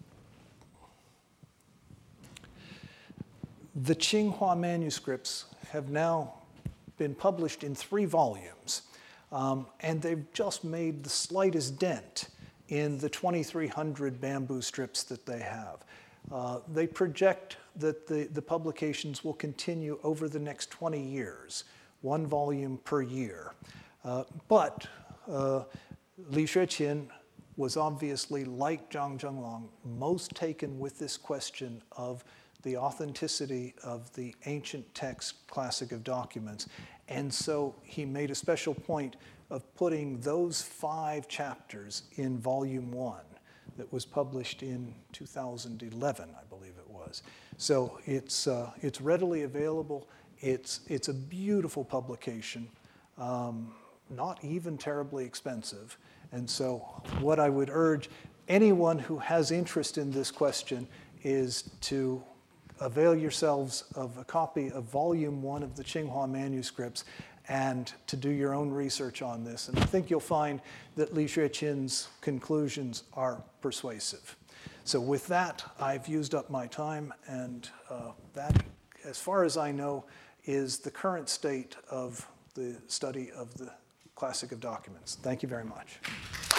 the Qinghua manuscripts have now been published in three volumes. Um, and they've just made the slightest dent in the twenty-three hundred bamboo strips that they have. Uh, they project that the, the publications will continue over the next twenty years, one volume per year. Uh, but uh, Li Shuqian was obviously, like Zhang Zhenglong, most taken with this question of the authenticity of the ancient text classic of documents. And so he made a special point of putting those five chapters in volume one that was published in two thousand eleven, I believe it was. So it's, uh, it's readily available. It's, it's a beautiful publication, um, not even terribly expensive. And so what I would urge anyone who has interest in this question is to avail yourselves of a copy of volume one of the Tsinghua manuscripts and to do your own research on this. And I think you'll find that Li Xueqin's conclusions are persuasive. So with that, I've used up my time, and uh, that, as far as I know, is the current state of the study of the Classic of Documents. Thank you very much.